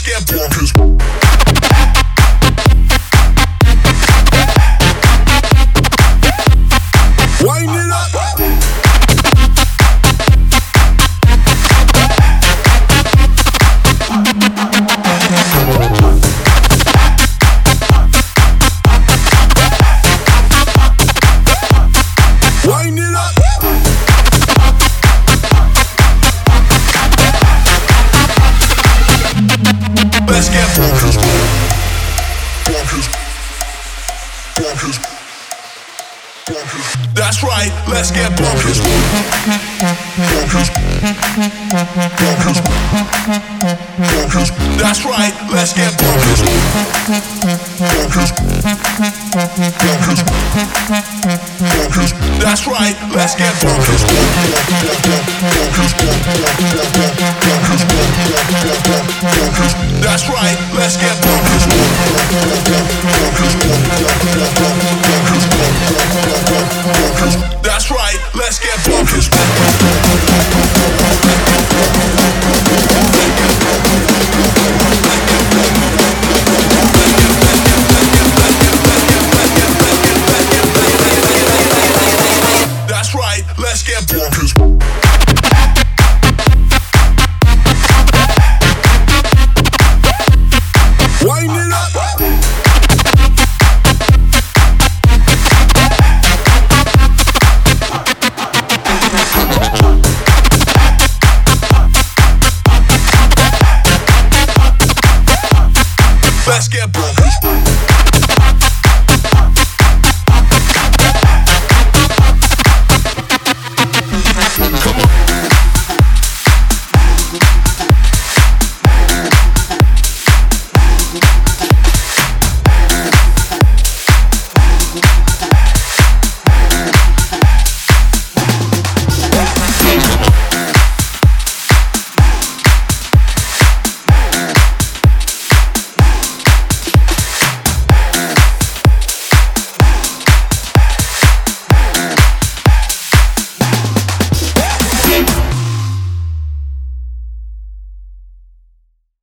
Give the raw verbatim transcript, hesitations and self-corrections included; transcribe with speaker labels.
Speaker 1: let's get bonkers. Wind it up. Wind it up. Let's get bonkers. Bonkers. Bonkers. Bonkers. That's right, let's get bonkers. Bonkers. Bonkers. Bonkers. That's right, let's get bonkers. Bonkers. Bonkers. Bonkers. That's right, let's get bonkers. Bonkers. Bonkers. That's right, let's get bonkers. That's right, let's get bonkers. That's right, let's get bonkers. Wind it up. Let's get bonkers.